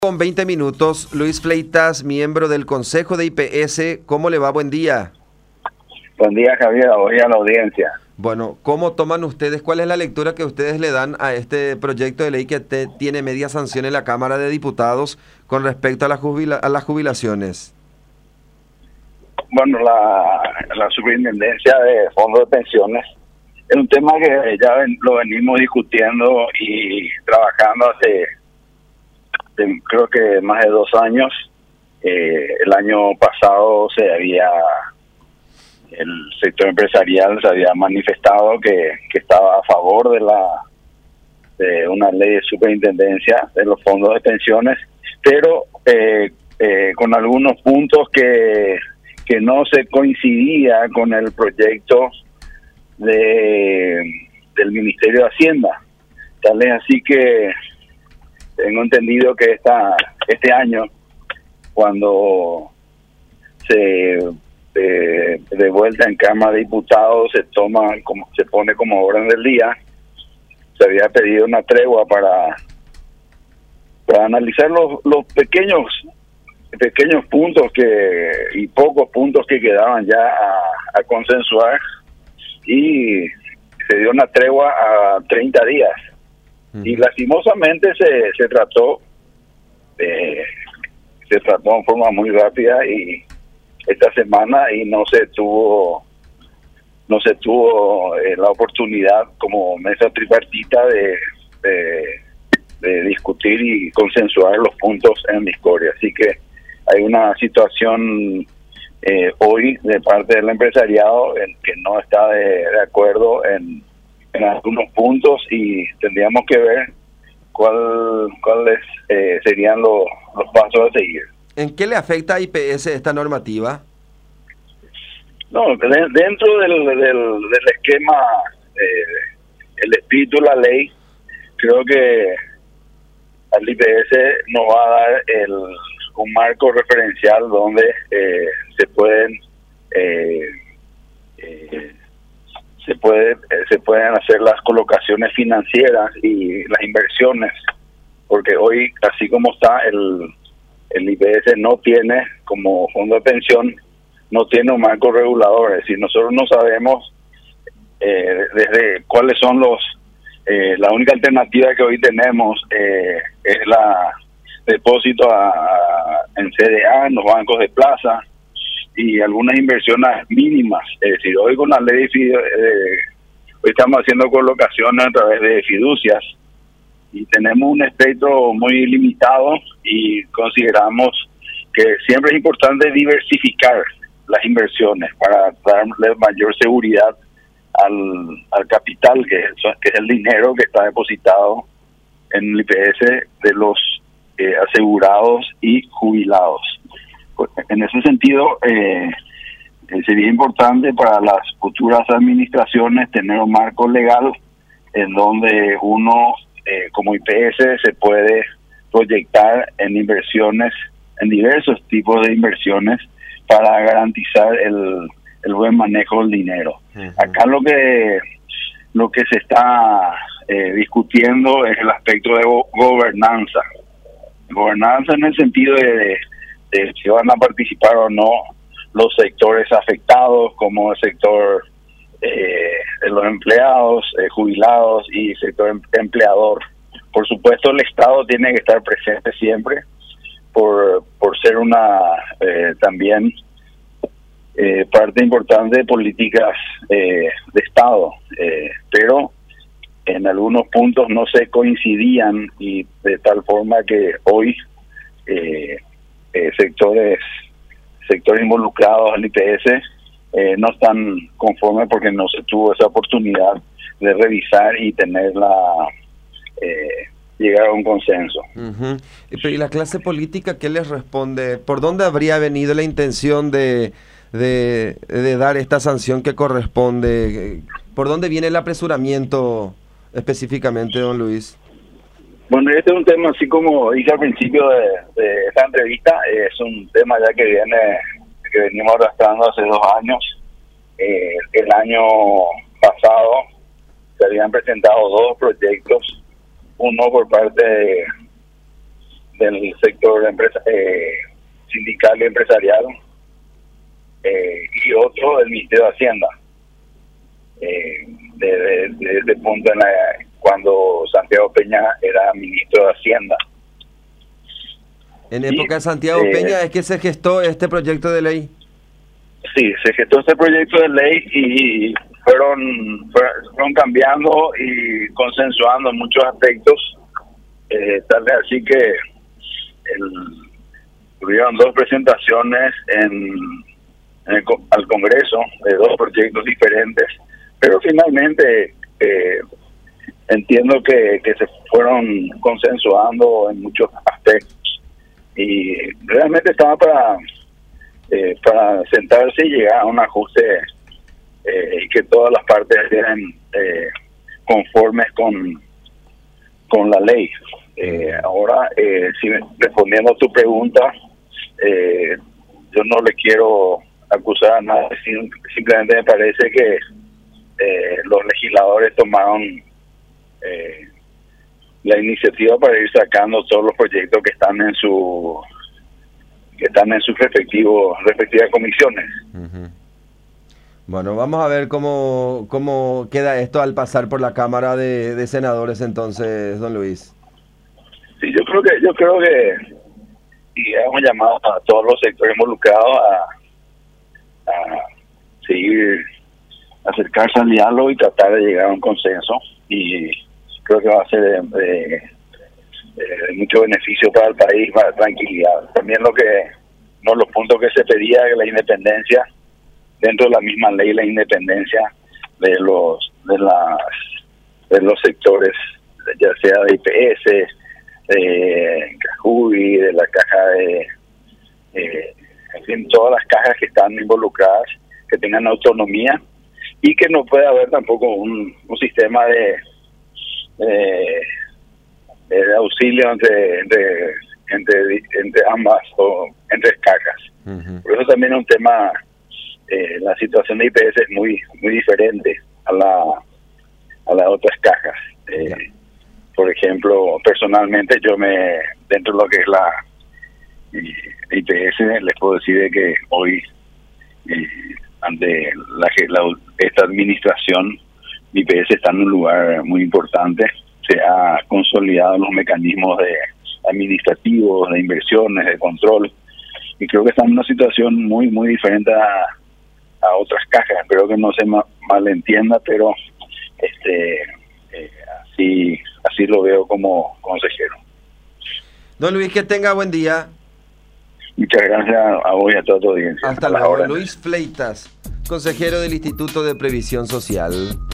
Con 20 minutos, Luis Fleitas, miembro del Consejo de IPS, ¿cómo le va? Buen día. Buen día, Javier, hoy a la audiencia. Bueno, ¿cómo toman ustedes? ¿Cuál es la lectura que ustedes le dan a este proyecto de ley que tiene media sanción en la Cámara de Diputados con respecto a las jubilaciones? Bueno, la superintendencia de fondos de pensiones es un tema que ya lo venimos discutiendo y trabajando hace creo que más de 2 años. El año pasado el sector empresarial se había manifestado que estaba a favor de una ley de superintendencia de los fondos de pensiones, pero con algunos puntos que no se coincidía con el proyecto del Ministerio de Hacienda. Tal es así que tengo entendido que este año, cuando de vuelta en Cámara de Diputados se pone como orden del día, se había pedido una tregua para analizar los pequeños puntos y pocos puntos que quedaban ya a consensuar, y se dio una tregua a 30 días. Y lastimosamente se trató en forma muy rápida y esta semana, y no se tuvo la oportunidad como mesa tripartita de discutir y consensuar los puntos en discordia. Así que hay una situación hoy de parte del empresariado en que no está de acuerdo en algunos puntos, y tendríamos que ver cuáles serían los pasos a seguir. ¿En qué le afecta a IPS esta normativa? No, dentro del esquema, el espíritu de la ley, creo que al IPS nos va a dar un marco referencial donde se pueden hacer las colocaciones financieras y las inversiones, porque hoy, así como está, el IPS no tiene, como fondo de pensión, no tiene un marco regulador. Es decir, nosotros no sabemos desde cuáles son la única alternativa que hoy tenemos es la depósito en CDA, en los bancos de plaza, y algunas inversiones mínimas. Es decir, hoy con la ley hoy estamos haciendo colocaciones a través de fiducias y tenemos un espectro muy limitado, y consideramos que siempre es importante diversificar las inversiones para darle mayor seguridad al capital, que es el dinero que está depositado en el IPS de los asegurados y jubilados. En ese sentido, sería importante para las futuras administraciones tener un marco legal en donde uno, como IPS, se puede proyectar en inversiones, en diversos tipos de inversiones, para garantizar el buen manejo del dinero. Acá lo que se está discutiendo es el aspecto de gobernanza. Gobernanza en el sentido de si van a participar o no los sectores afectados, como el sector de los empleados, jubilados, y sector empleador. Por supuesto, el Estado tiene que estar presente siempre por ser también parte importante de políticas de Estado, pero en algunos puntos no se coincidían, y de tal forma que hoy sectores involucrados al IPS no están conformes porque no se tuvo esa oportunidad de revisar y llegar a un consenso. ¿Y la clase política qué les responde? ¿Por dónde habría venido la intención de dar esta sanción que corresponde? ¿Por dónde viene el apresuramiento específicamente, don Luis? Bueno, este es un tema, así como dije al principio de esta entrevista, es un tema ya que venimos arrastrando hace 2 años. El año pasado se habían presentado 2 proyectos, uno por parte del sector sindical y empresarial, y otro del Ministerio de Hacienda, desde punto cuando Santiago Peña era ministro de Hacienda. En época de Santiago Peña es que se gestó este proyecto de ley. Sí, se gestó este proyecto de ley y fueron cambiando y consensuando muchos aspectos, tal vez así que tuvieron 2 presentaciones al Congreso de 2 proyectos diferentes, pero finalmente entiendo que se fueron consensuando en muchos aspectos y realmente estaba para sentarse y llegar a un ajuste y que todas las partes estén conformes con la ley. Ahora, respondiendo a tu pregunta, yo no le quiero acusar a nadie, simplemente me parece que los legisladores tomaron la iniciativa para ir sacando todos los proyectos que están en sus respectivas comisiones. Uh-huh. Bueno, vamos a ver cómo queda esto al pasar por la Cámara de Senadores entonces, don Luis. Sí, yo creo que y hemos llamado a todos los sectores involucrados a seguir, acercarse al diálogo y tratar de llegar a un consenso, y creo que va a ser de mucho beneficio para el país, para la tranquilidad. También los puntos que se pedía, la independencia, dentro de la misma ley, la independencia de los sectores, ya sea de IPS, de Cajubi, de la caja en fin, todas las cajas que están involucradas, que tengan autonomía, y que no pueda haber tampoco un sistema de auxilio entre ambas o entre cajas. Uh-huh. Por eso también es un tema, la situación de IPS es muy diferente a las otras cajas. Por ejemplo, personalmente dentro de lo que es la IPS, les puedo decir de que hoy, ante esta administración, IPS está en un lugar muy importante. Se ha consolidado los mecanismos administrativos, de inversiones, de control, y creo que está en una situación muy diferente a otras cajas. Espero que no se malentienda, pero así lo veo como consejero. Don Luis, que tenga buen día. Muchas gracias a vos y a toda tu audiencia. Hasta luego. Luis Fleitas, consejero del Instituto de Previsión Social.